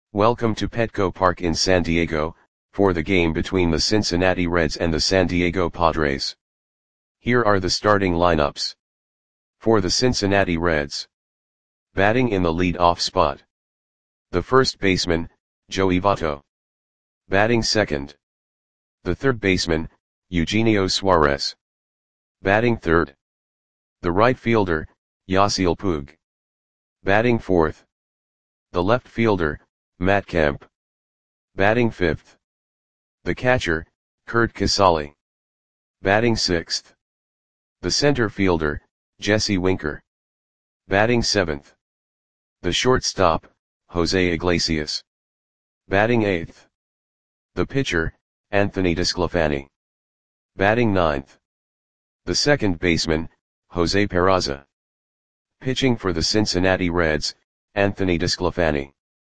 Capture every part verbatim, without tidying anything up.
Welcome to Petco Park in San Diego, for the game between the Cincinnati Reds and the San Diego Padres. Here are the starting lineups. For the Cincinnati Reds. Batting in the lead-off spot. The first baseman, Joey Votto. Batting second. The third baseman, Eugenio Suarez. Batting third. The right fielder, Yasiel Puig. Batting fourth. The left fielder, Matt Kemp. Batting fifth. The catcher, Curt Casali. Batting sixth. The center fielder, Jesse Winker. Batting seventh. The shortstop, Jose Iglesias. Batting eighth. The pitcher, Anthony DeSclafani. Batting ninth. The second baseman, Jose Peraza. Pitching for the Cincinnati Reds, Anthony DeSclafani.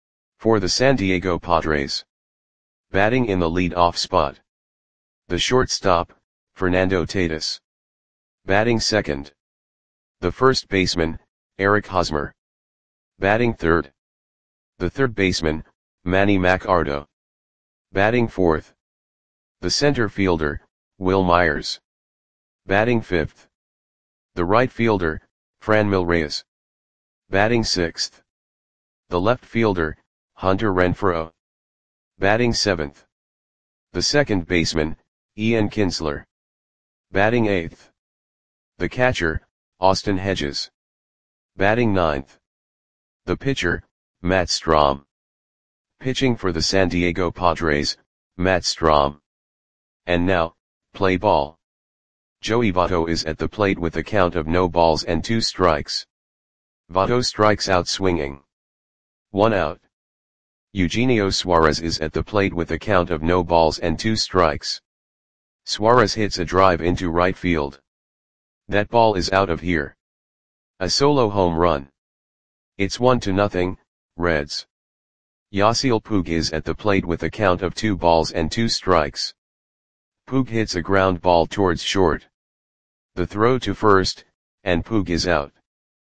For the San Diego Padres. Batting in the lead-off spot. The shortstop, Fernando Tatis. Batting second. The first baseman, Eric Hosmer. Batting third. The third baseman, Manny Machado. Batting fourth. The center fielder, Wil Myers. Batting fifth. The right fielder, Franmil Reyes. Batting sixth. The left fielder, Hunter Renfroe. Batting seventh. The second baseman, Ian Kinsler. Batting eighth. The catcher, Austin Hedges. Batting ninth. The pitcher, Matt Strahm. Pitching for the San Diego Padres, Matt Strahm. And now, play ball. Joey Votto is at the plate with a count of no balls and two strikes. Votto strikes out swinging. One out. Eugenio Suarez is at the plate with a count of no balls and two strikes. Suarez hits a drive into right field. That ball is out of here. A solo home run. It's one to nothing, Reds. Yasiel Puig is at the plate with a count of two balls and two strikes. Puig hits a ground ball towards short. The throw to first, and Puig is out.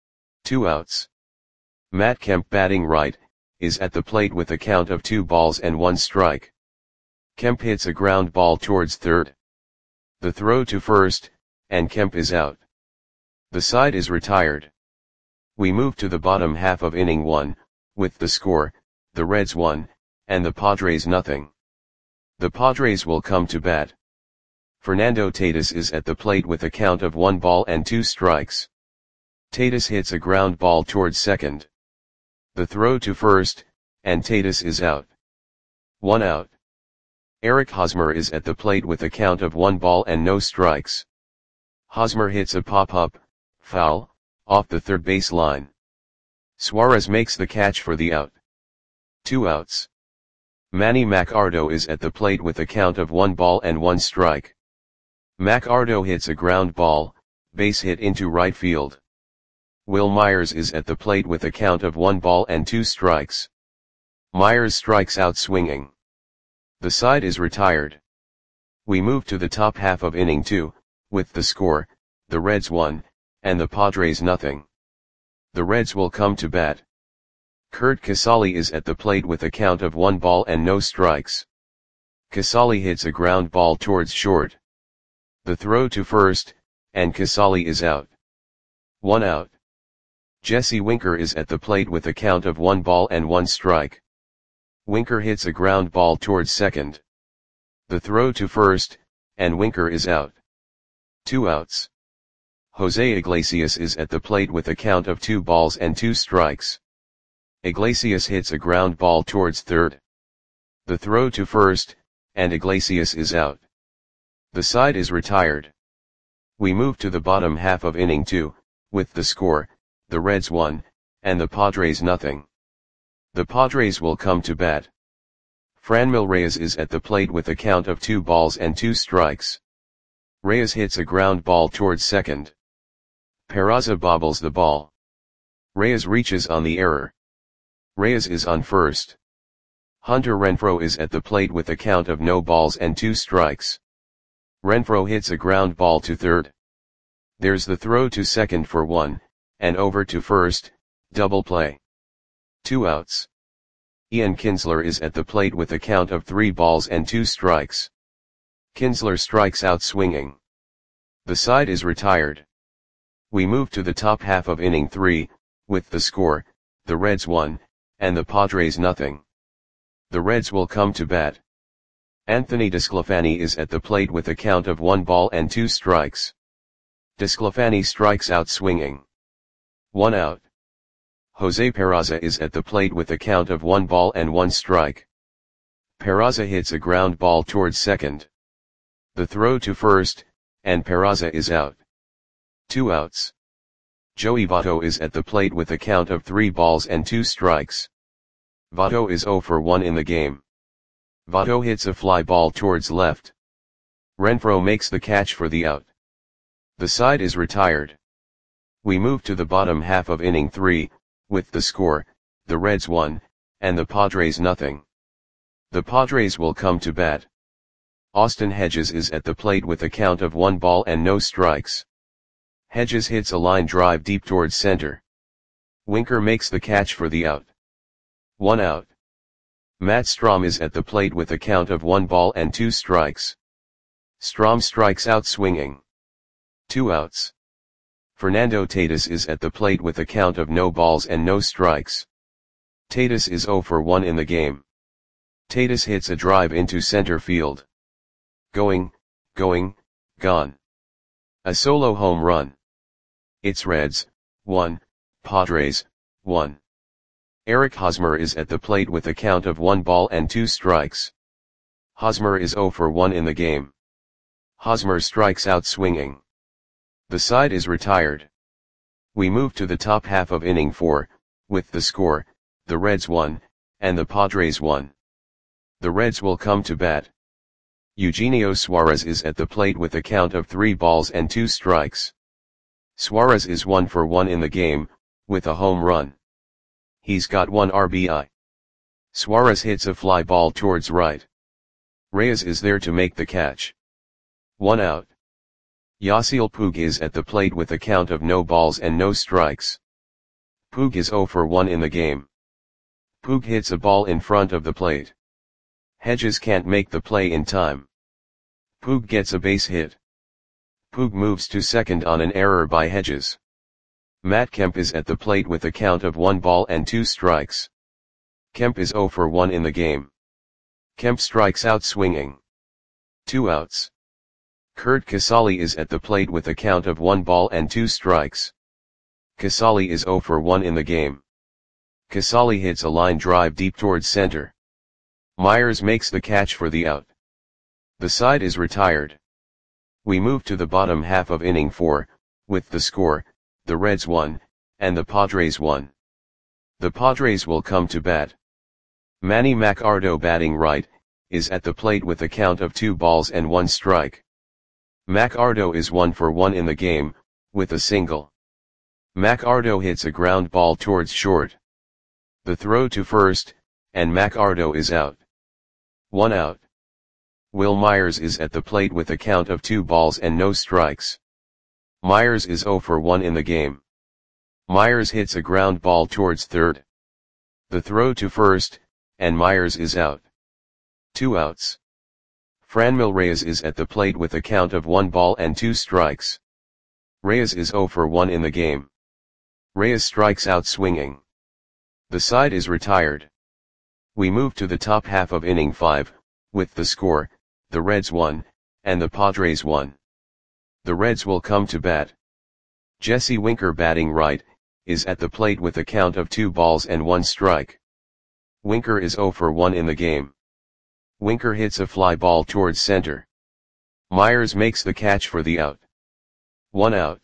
Two outs. Matt Kemp, batting right, is at the plate with a count of two balls and one strike. Kemp hits a ground ball towards third. The throw to first, and Kemp is out. The side is retired. We move to the bottom half of inning one, with the score, the Reds one, and the Padres nothing. The Padres will come to bat. Fernando Tatis is at the plate with a count of one ball and two strikes. Tatis hits a ground ball towards second. The throw to first, and Tatis is out. One out. Eric Hosmer is at the plate with a count of one ball and no strikes. Hosmer hits a pop-up, foul, off the third base line. Suarez makes the catch for the out. Two outs. Manny Machado is at the plate with a count of one ball and one strike. Machado hits a ground ball, base hit into right field. Wil Myers is at the plate with a count of one ball and two strikes. Myers strikes out swinging. The side is retired. We move to the top half of inning two, with the score, the Reds one, and the Padres nothing. The Reds will come to bat. Curt Casali is at the plate with a count of one ball and no strikes. Casali hits a ground ball towards short. The throw to first, and Casali is out. One out. Jesse Winker is at the plate with a count of one ball and one strike. Winker hits a ground ball towards second. The throw to first, and Winker is out. Two outs. Jose Iglesias is at the plate with a count of two balls and two strikes. Iglesias hits a ground ball towards third. The throw to first, and Iglesias is out. The side is retired. We move to the bottom half of inning two, with the score, the Reds one, and the Padres nothing. The Padres will come to bat. Franmil Reyes is at the plate with a count of two balls and two strikes. Reyes hits a ground ball towards second. Peraza bobbles the ball. Reyes reaches on the error. Reyes is on first. Hunter Renfroe is at the plate with a count of no balls and two strikes. Renfroe hits a ground ball to third. There's the throw to second for one, and over to first, double play. Two outs. Ian Kinsler is at the plate with a count of three balls and two strikes. Kinsler strikes out swinging. The side is retired. We move to the top half of inning three, with the score, the Reds one, and the Padres nothing. The Reds will come to bat. Anthony DeSclafani is at the plate with a count of one ball and two strikes. DeSclafani strikes out swinging. One out. Jose Peraza is at the plate with a count of one ball and one strike. Peraza hits a ground ball towards second. The throw to first, and Peraza is out. Two outs. Joey Votto is at the plate with a count of three balls and two strikes. Votto is zero for one in the game. Votto hits a fly ball towards left. Renfroe makes the catch for the out. The side is retired. We move to the bottom half of inning three, with the score, the Reds one, and the Padres nothing. The Padres will come to bat. Austin Hedges is at the plate with a count of one ball and no strikes. Hedges hits a line drive deep towards center. Winker makes the catch for the out. One out. Matt Strahm is at the plate with a count of one ball and two strikes. Strahm strikes out swinging. Two outs. Fernando Tatis is at the plate with a count of no balls and no strikes. Tatis is zero for one in the game. Tatis hits a drive into center field. Going, going, gone. A solo home run. It's Reds, one, Padres, one. Eric Hosmer is at the plate with a count of one ball and two strikes. Hosmer is zero for one in the game. Hosmer strikes out swinging. The side is retired. We move to the top half of inning four, with the score, the Reds one, and the Padres one. The Reds will come to bat. Eugenio Suarez is at the plate with a count of three balls and two strikes. Suarez is one for one in the game, with a home run. He's got one R B I. Suarez hits a fly ball towards right. Reyes is there to make the catch. One out. Yasiel Puig is at the plate with a count of no balls and no strikes. Puig is zero for one in the game. Puig hits a ball in front of the plate. Hedges can't make the play in time. Puig gets a base hit. Puig moves to second on an error by Hedges. Matt Kemp is at the plate with a count of one ball and two strikes. Kemp is zero for one in the game. Kemp strikes out swinging. Two outs. Curt Casali is at the plate with a count of one ball and two strikes. Casali is zero for one in the game. Casali hits a line drive deep towards center. Myers makes the catch for the out. The side is retired. We move to the bottom half of inning four, with the score, the Reds one, and the Padres one. The Padres will come to bat. Manny Machado batting right, is at the plate with a count of two balls and one strike. Machado is one for one in the game, with a single. Machado hits a ground ball towards short. The throw to first, and Machado is out. One out. Will Myers is at the plate with a count of two balls and no strikes. Myers is zero for one in the game. Myers hits a ground ball towards third. The throw to first, and Myers is out. Two outs. Franmil Reyes is at the plate with a count of one ball and two strikes. Reyes is zero for one in the game. Reyes strikes out swinging. The side is retired. We move to the top half of inning five, with the score, the Reds one, and the Padres one. The Reds will come to bat. Jesse Winker batting right, is at the plate with a count of two balls and one strike. Winker is zero for one in the game. Winker hits a fly ball towards center. Myers makes the catch for the out. One out.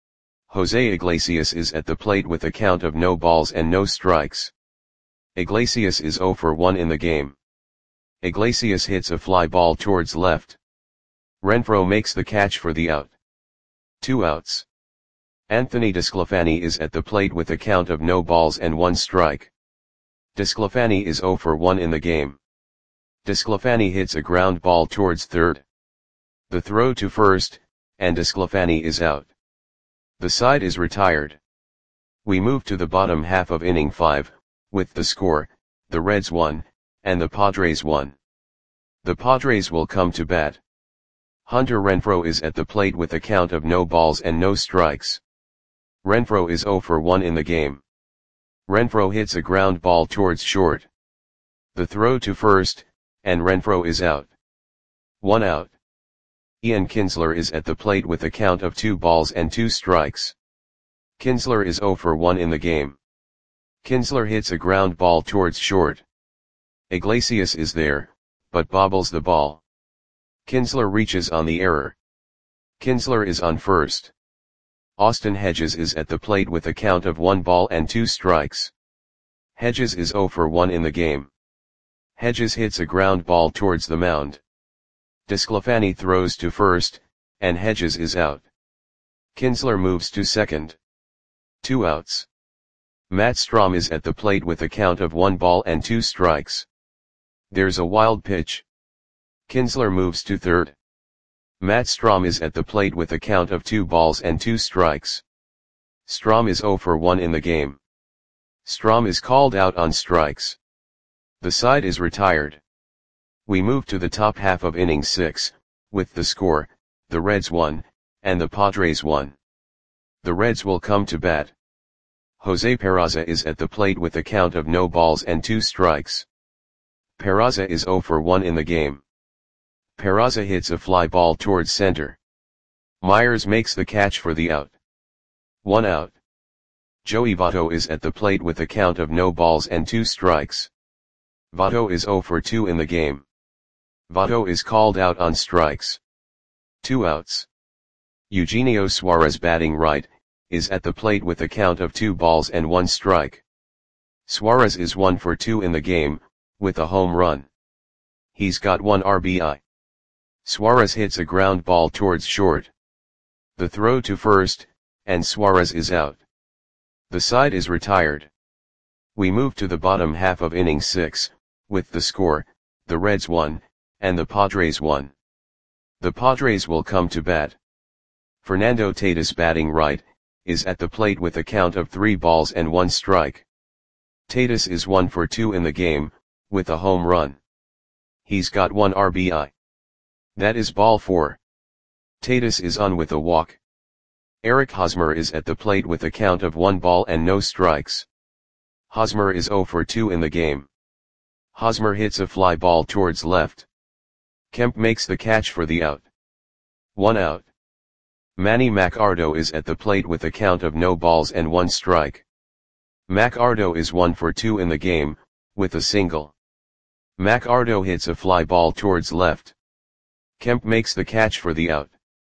Jose Iglesias is at the plate with a count of no balls and no strikes. Iglesias is zero for one in the game. Iglesias hits a fly ball towards left. Renfroe makes the catch for the out. Two outs. Anthony DeSclafani is at the plate with a count of no balls and one strike. DeSclafani is zero for one in the game. DeSclafani hits a ground ball towards third. The throw to first, and DeSclafani is out. The side is retired. We move to the bottom half of inning five, with the score, the Reds one, and the Padres one. The Padres will come to bat. Hunter Renfroe is at the plate with a count of no balls and no strikes. Renfroe is zero for one in the game. Renfroe hits a ground ball towards short. The throw to first, and Renfroe is out. One out. Ian Kinsler is at the plate with a count of two balls and two strikes. Kinsler is zero for one in the game. Kinsler hits a ground ball towards short. Iglesias is there, but bobbles the ball. Kinsler reaches on the error. Kinsler is on first. Austin Hedges is at the plate with a count of one ball and two strikes. Hedges is zero for one in the game. Hedges hits a ground ball towards the mound. DeSclafani throws to first, and Hedges is out. Kinsler moves to second. Two outs. Matt Strahm is at the plate with a count of one ball and two strikes. There's a wild pitch. Kinsler moves to third. Matt Strahm is at the plate with a count of two balls and two strikes. Strahm is zero for one in the game. Strahm is called out on strikes. The side is retired. We move to the top half of inning six, with the score, the Reds one, and the Padres one. The Reds will come to bat. Jose Peraza is at the plate with a count of no balls and two strikes. Peraza is zero for one in the game. Peraza hits a fly ball towards center. Myers makes the catch for the out. One out. Joey Votto is at the plate with a count of no balls and two strikes. Votto is zero for two in the game. Votto is called out on strikes. Two outs. Eugenio Suarez, batting right, is at the plate with a count of two balls and one strike. Suarez is one for two in the game, with a home run. He's got one R B I. Suarez hits a ground ball towards short. The throw to first, and Suarez is out. The side is retired. We move to the bottom half of inning six, with the score, the Reds one, and the Padres one. The Padres will come to bat. Fernando Tatis, batting right, is at the plate with a count of three balls and one strike. Tatis is one for two in the game, with a home run. He's got one R B I. That is ball four. Tatis is on with a walk. Eric Hosmer is at the plate with a count of one ball and no strikes. Hosmer is zero for two in the game. Hosmer hits a fly ball towards left. Kemp makes the catch for the out. One out. Manny Machado is at the plate with a count of no balls and one strike. Machado is one for two in the game, with a single. Machado hits a fly ball towards left. Kemp makes the catch for the out.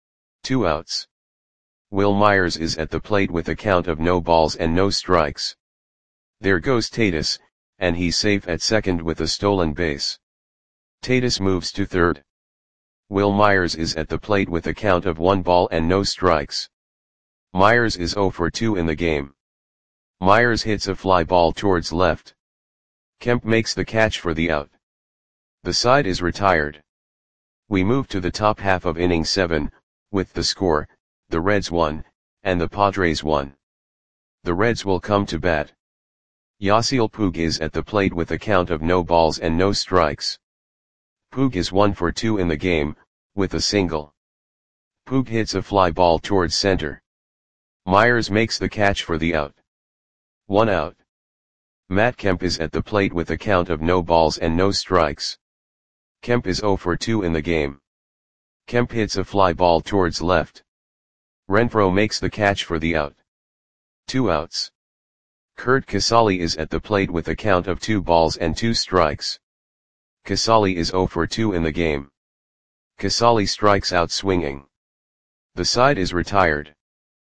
Two outs. Will Myers is at the plate with a count of no balls and no strikes. There goes Tatis, and he's safe at second with a stolen base. Tatis moves to third. Will Myers is at the plate with a count of one ball and no strikes. Myers is zero for two in the game. Myers hits a fly ball towards left. Kemp makes the catch for the out. The side is retired. We move to the top half of inning seven, with the score, the Reds one, and the Padres one. The Reds will come to bat. Yasiel Puig is at the plate with a count of no balls and no strikes. Puig is one for two in the game, with a single. Puig hits a fly ball towards center. Myers makes the catch for the out. One out. Matt Kemp is at the plate with a count of no balls and no strikes. Kemp is zero for two in the game. Kemp hits a fly ball towards left. Renfroe makes the catch for the out. Two outs. Curt Casali is at the plate with a count of two balls and two strikes. Casali is zero for two in the game. Casali strikes out swinging. The side is retired.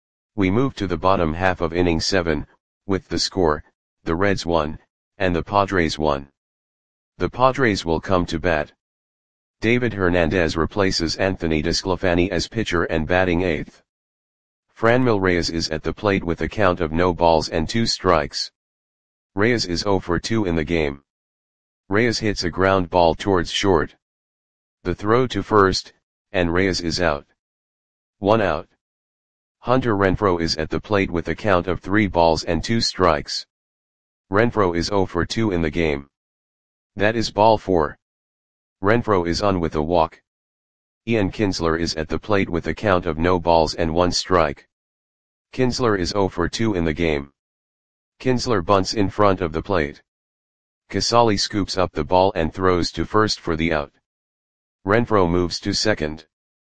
We move to the bottom half of inning seven, with the score, the Reds one, and the Padres one. The Padres will come to bat. David Hernandez replaces Anthony DeSclafani as pitcher and batting eighth. Franmil Reyes is at the plate with a count of no balls and two strikes. Reyes is zero for two in the game. Reyes hits a ground ball towards short. The throw to first, and Reyes is out. One out. Hunter Renfroe is at the plate with a count of three balls and two strikes. Renfroe is zero for two in the game. That is ball four. Renfroe is on with a walk. Ian Kinsler is at the plate with a count of no balls and one strike. Kinsler is zero for two in the game. Kinsler bunts in front of the plate. Casali scoops up the ball and throws to first for the out. Renfroe moves to second.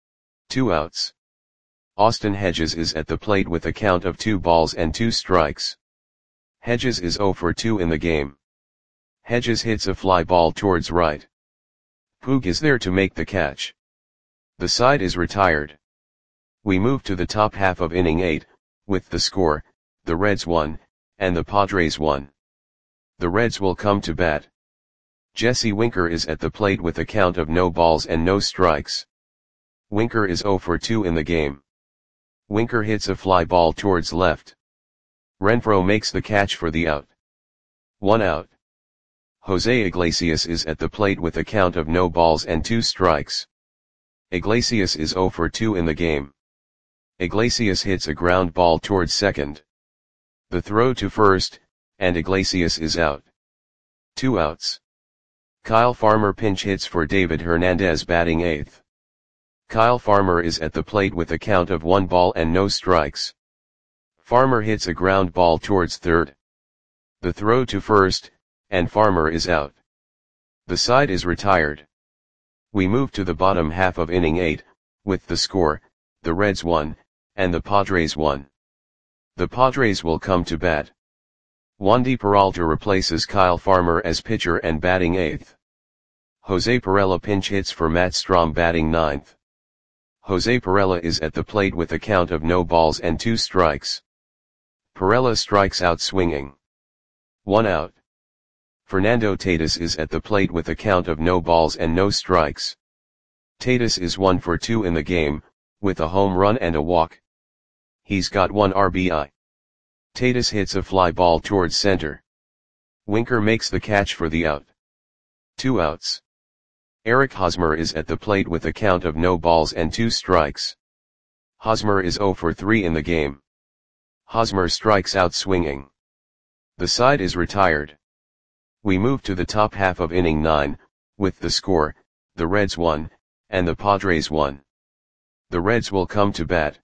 Two outs. Austin Hedges is at the plate with a count of two balls and two strikes. Hedges is zero for two in the game. Hedges hits a fly ball towards right. Puig is there to make the catch. The side is retired. We move to the top half of inning eight, with the score, the Reds won, and the Padres won. The Reds will come to bat. Jesse Winker is at the plate with a count of no balls and no strikes. Winker is zero for two in the game. Winker hits a fly ball towards left. Renfroe makes the catch for the out. One out. Jose Iglesias is at the plate with a count of no balls and two strikes. Iglesias is zero for two in the game. Iglesias hits a ground ball towards second. The throw to first, and Iglesias is out. Two outs. Kyle Farmer pinch hits for David Hernandez batting eighth. Kyle Farmer is at the plate with a count of one ball and no strikes. Farmer hits a ground ball towards third. The throw to first, and Farmer is out. The side is retired. We move to the bottom half of inning eight, with the score, the Reds won, and the Padres won. The Padres will come to bat. Wandy Peralta replaces Kyle Farmer as pitcher and batting eighth. Jose Perella pinch hits for Matt Strahm batting ninth. Jose Perella is at the plate with a count of no balls and two strikes. Perella strikes out swinging. One out. Fernando Tatis is at the plate with a count of no balls and no strikes. Tatis is one for two in the game, with a home run and a walk. He's got one R B I. Tatis hits a fly ball towards center. Winker makes the catch for the out. Two outs. Eric Hosmer is at the plate with a count of no balls and two strikes. Hosmer is zero for three in the game. Hosmer strikes out swinging. The side is retired. We move to the top half of inning nine, with the score, the Reds won, and the Padres won. The Reds will come to bat.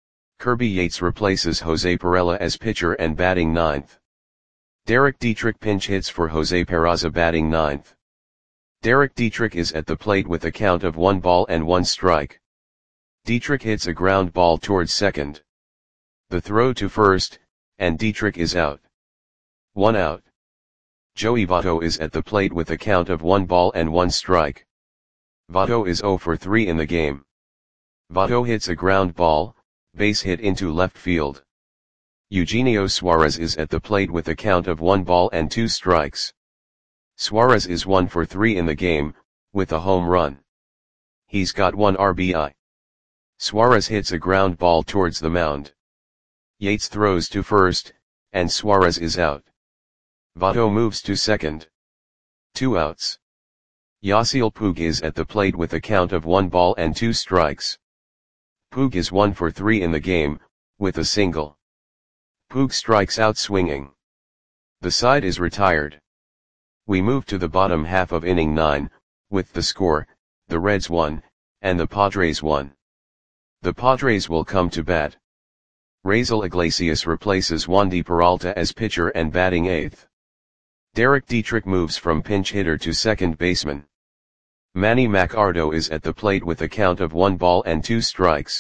Kirby Yates replaces Jose Perella as pitcher and batting ninth. Derek Dietrich pinch hits for Jose Peraza batting ninth. Derek Dietrich is at the plate with a count of one ball and one strike. Dietrich hits a ground ball towards second. The throw to first, and Dietrich is out. One out. Joey Votto is at the plate with a count of one ball and one strike. Votto is zero for three in the game. Votto hits a ground ball, base hit into left field. Eugenio Suarez is at the plate with a count of one ball and two strikes. Suarez is one for three in the game, with a home run. He's got one R B I. Suarez hits a ground ball towards the mound. Yates throws to first, and Suarez is out. Votto moves to second. Two outs. Yasiel Puig is at the plate with a count of one ball and two strikes. Puig is one for three in the game, with a single. Puig strikes out swinging. The side is retired. We move to the bottom half of inning nine, with the score, the Reds won, and the Padres won. The Padres will come to bat. Raisel Iglesias replaces Wandy Peralta as pitcher and batting eighth. Derek Dietrich moves from pinch hitter to second baseman. Manny Macardo is at the plate with a count of one ball and two strikes.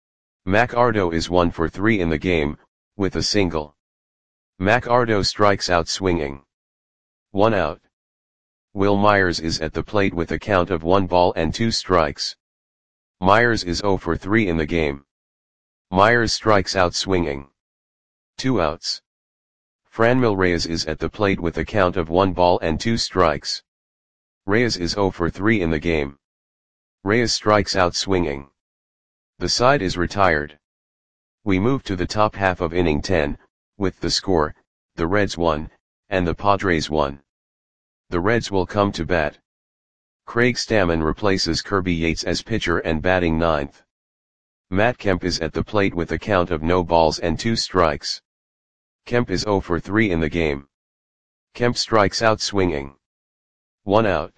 Macardo is one for three in the game, with a single. Macardo strikes out swinging. One out. Will Myers is at the plate with a count of one ball and two strikes. Myers is zero for three in the game. Myers strikes out swinging. Two outs. Franmil Reyes is at the plate with a count of one ball and two strikes. Reyes is zero for three in the game. Reyes strikes out swinging. The side is retired. We move to the top half of inning ten, with the score, the Reds won, and the Padres won. The Reds will come to bat. Craig Stammen replaces Kirby Yates as pitcher and batting ninth. Matt Kemp is at the plate with a count of no balls and two strikes. Kemp is zero for three in the game. Kemp strikes out swinging. one out.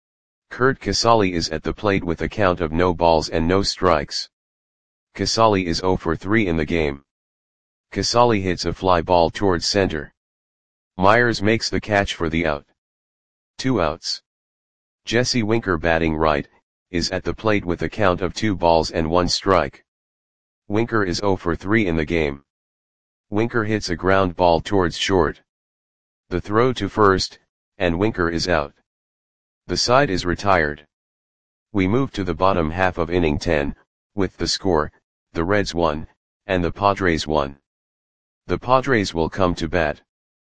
Kurt Casale is at the plate with a count of no balls and no strikes. Casale is zero for three in the game. Casale hits a fly ball towards center. Myers makes the catch for the out. Two outs. Jesse Winker, batting right, is at the plate with a count of two balls and one strike. Winker is zero for three in the game. Winker hits a ground ball towards short. The throw to first, and Winker is out. The side is retired. We move to the bottom half of inning ten, with the score, the Reds one, and the Padres one. The Padres will come to bat.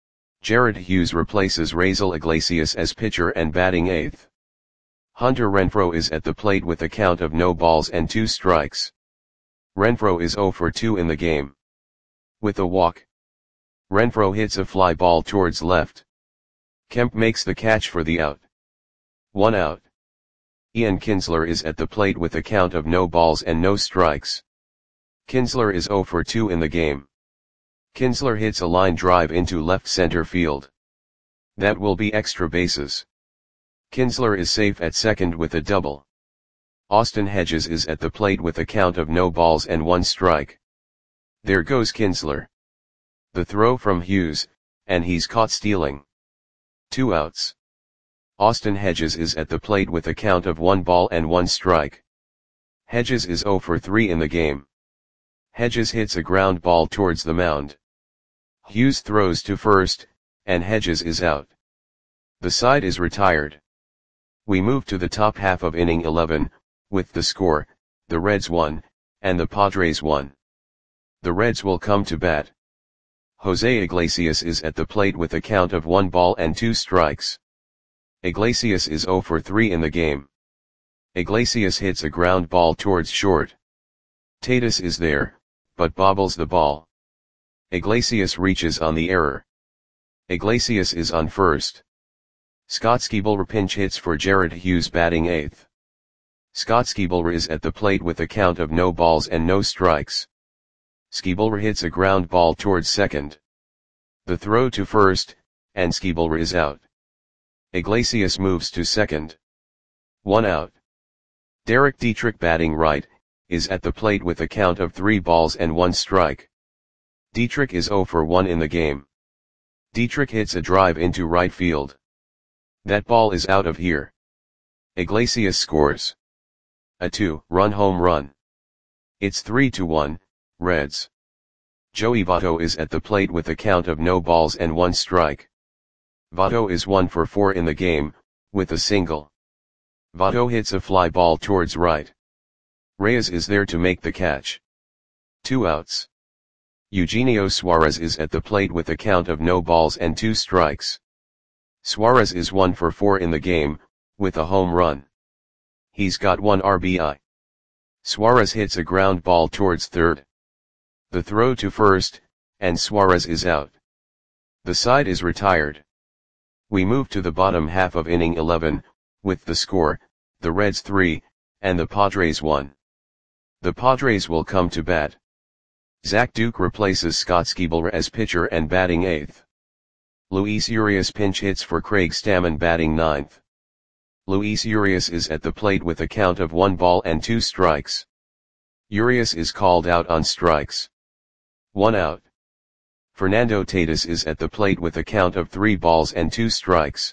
Jared Hughes replaces Raisel Iglesias as pitcher and batting eighth. Hunter Renfroe is at the plate with a count of no balls and two strikes. Renfroe is zero for two in the game. With a walk, Renfroe hits a fly ball towards left. Kemp makes the catch for the out. One out. Ian Kinsler is at the plate with a count of no balls and no strikes. Kinsler is zero for two in the game. Kinsler hits a line drive into left center field. That will be extra bases. Kinsler is safe at second with a double. Austin Hedges is at the plate with a count of no balls and one strike. There goes Kinsler. The throw from Hughes, and he's caught stealing. Two outs. Austin Hedges is at the plate with a count of one ball and one strike. Hedges is zero for three in the game. Hedges hits a ground ball towards the mound. Hughes throws to first, and Hedges is out. The side is retired. We move to the top half of inning eleven, with the score, the Reds one, and the Padres one. The Reds will come to bat. Jose Iglesias is at the plate with a count of one ball and two strikes. Iglesias is zero for three in the game. Iglesias hits a ground ball towards short. Tatis is there, but bobbles the ball. Iglesias reaches on the error. Iglesias is on first. Scott Skiebler pinch hits for Jared Hughes, batting eighth. Scott Skiebler is at the plate with a count of no balls and no strikes. Skiebler hits a ground ball towards second. The throw to first, and Skiebler is out. Iglesias moves to second. One out. Derek Dietrich, batting right, is at the plate with a count of three balls and one strike. Dietrich is zero for one in the game. Dietrich hits a drive into right field. That ball is out of here. Iglesias scores a two-run home run. It's three to one, Reds. Joey Votto is at the plate with a count of no balls and one strike. Votto is one for four in the game, with a single. Votto hits a fly ball towards right. Reyes is there to make the catch. Two outs. Eugenio Suarez is at the plate with a count of no balls and two strikes. Suarez is one for four in the game, with a home run. He's got one R B I. Suarez hits a ground ball towards third. The throw to first, and Suarez is out. The side is retired. We move to the bottom half of inning eleven, with the score, the Reds three, and the Padres one. The Padres will come to bat. Zach Duke replaces Scott Skiebler as pitcher and batting eighth. Luis Urias pinch hits for Craig Stammen, batting ninth. Luis Urias is at the plate with a count of one ball and two strikes. Urias is called out on strikes. One out. Fernando Tatis is at the plate with a count of three balls and two strikes.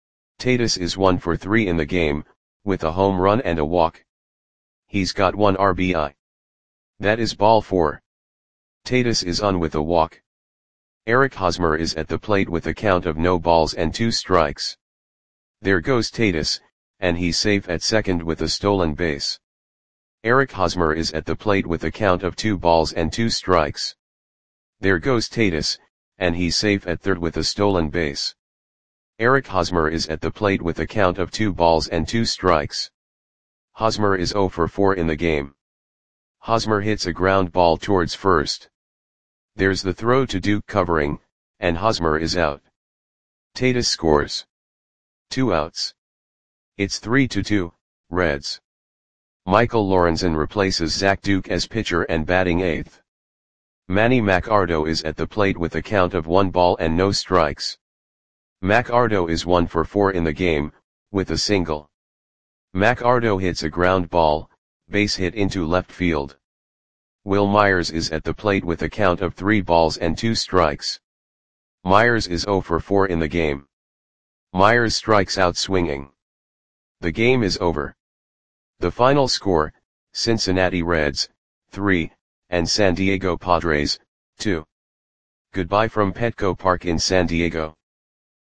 Tatis is one for three in the game, with a home run and a walk. He's got one R B I. That is ball four. Tatis is on with a walk. Eric Hosmer is at the plate with a count of no balls and two strikes. There goes Tatis, and he's safe at second with a stolen base. Eric Hosmer is at the plate with a count of two balls and two strikes. There goes Tatis, and he's safe at third with a stolen base. Eric Hosmer is at the plate with a count of two balls and two strikes. Hosmer is zero for four in the game. Hosmer hits a ground ball towards first. There's the throw to Duke covering, and Hosmer is out. Tatis scores. Two outs. It's three to two, Reds. Michael Lorenzen replaces Zach Duke as pitcher and batting eighth. Manny Machado is at the plate with a count of one ball and no strikes. Machado is one for four in the game, with a single. McArdo hits a ground ball, base hit into left field. Wil Myers is at the plate with a count of three balls and two strikes. Myers is zero for four in the game. Myers strikes out swinging. The game is over. The final score, Cincinnati Reds, three, and San Diego Padres, two. Goodbye from Petco Park in San Diego.